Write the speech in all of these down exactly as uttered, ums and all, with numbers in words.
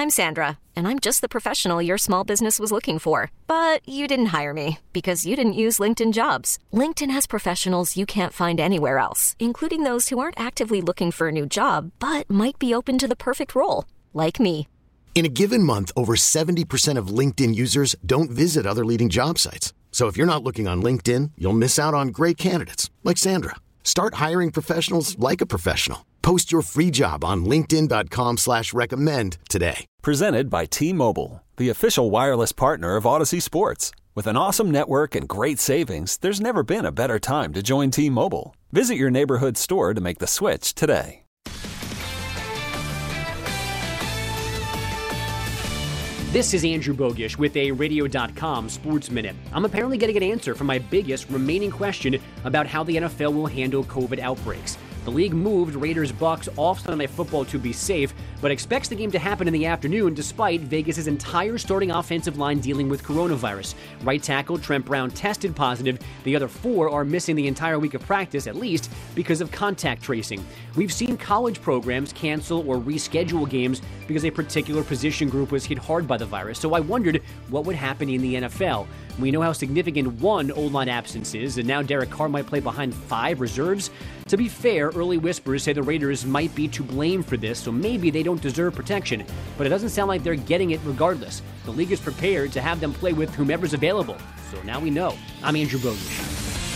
I'm Sandra, and I'm just the professional your small business was looking for. But you didn't hire me because you didn't use LinkedIn Jobs. LinkedIn has professionals you can't find anywhere else, including those who aren't actively looking for a new job, but might be open to the perfect role, like me. In a given month, over seventy percent of LinkedIn users don't visit other leading job sites. So if you're not looking on LinkedIn, you'll miss out on great candidates like Sandra. Start hiring professionals like a professional. Post your free job on linkedin dot com slash recommend today. Presented by T-Mobile, the official wireless partner of Odyssey Sports. With an awesome network and great savings, there's never been a better time to join T-Mobile. Visit your neighborhood store to make the switch today. This is Andrew Bogish with a radio dot com Sports Minute. I'm apparently getting an answer for my biggest remaining question about how the N F L will handle COVID outbreaks. The league moved Raiders-Bucks off Sunday Night Football to be safe, but expects the game to happen in the afternoon despite Vegas' entire starting offensive line dealing with coronavirus. Right tackle Trent Brown tested positive. The other four are missing the entire week of practice, at least, because of contact tracing. We've seen college programs cancel or reschedule games because a particular position group was hit hard by the virus, so I wondered what would happen in the N F L. We know how significant one O-line absence is, and now Derek Carr might play behind five reserves. To be fair, early whispers say the Raiders might be to blame for this, so maybe they don't deserve protection. But it doesn't sound like they're getting it regardless. The league is prepared to have them play with whomever's available. So now we know. I'm Andrew Bogish.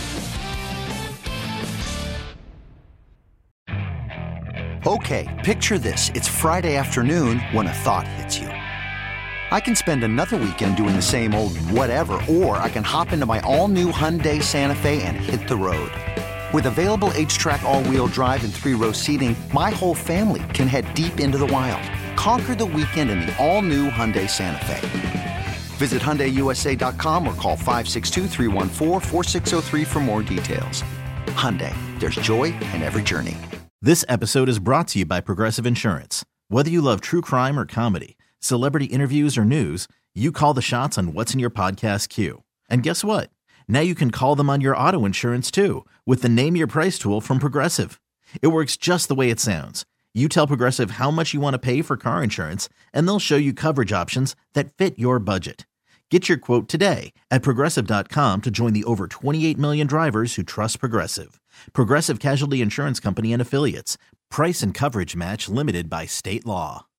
Okay, picture this. It's Friday afternoon when a thought hits you. I can spend another weekend doing the same old whatever, or I can hop into my all-new Hyundai Santa Fe and hit the road. With available H-Track all-wheel drive and three-row seating, my whole family can head deep into the wild. Conquer the weekend in the all-new Hyundai Santa Fe. Visit Hyundai U S A dot com or call five six two, three one four, four six zero three for more details. Hyundai, there's joy in every journey. This episode is brought to you by Progressive Insurance. Whether you love true crime or comedy, celebrity interviews or news, you call the shots on what's in your podcast queue. And guess what? Now you can call them on your auto insurance too with the Name Your Price tool from Progressive. It works just the way it sounds. You tell Progressive how much you want to pay for car insurance, and they'll show you coverage options that fit your budget. Get your quote today at progressive dot com to join the over twenty-eight million drivers who trust Progressive. Progressive Casualty Insurance Company and Affiliates. Price and coverage match limited by state law.